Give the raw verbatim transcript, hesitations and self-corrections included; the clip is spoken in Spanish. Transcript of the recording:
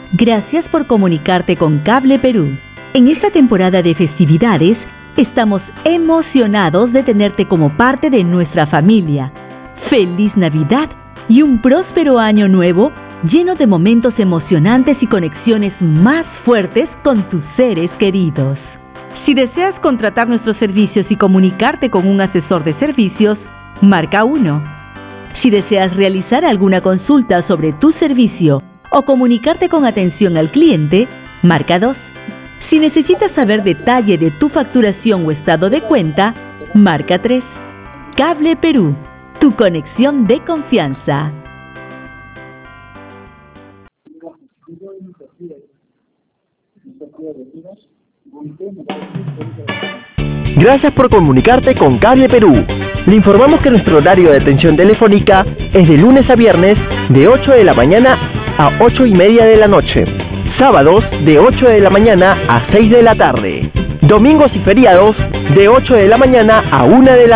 Gracias por comunicarte con Cable Perú. En esta temporada de festividades, estamos emocionados de tenerte como parte de nuestra familia. ¡Feliz Navidad y un próspero año nuevo lleno de momentos emocionantes y conexiones más fuertes con tus seres queridos! Si deseas contratar nuestros servicios y comunicarte con un asesor de servicios, marca uno. Si deseas realizar alguna consulta sobre tu servicio o comunicarte con atención al cliente, marca dos. Si necesitas saber detalle de tu facturación o estado de cuenta, marca tres. Cable Perú, tu conexión de confianza. Gracias por comunicarte con Cable Perú. Le informamos que nuestro horario de atención telefónica es de lunes a viernes de ocho de la mañana a ocho y media de la noche. Sábados de ocho de la mañana a seis de la tarde. Domingos y feriados de ocho de la mañana a una de la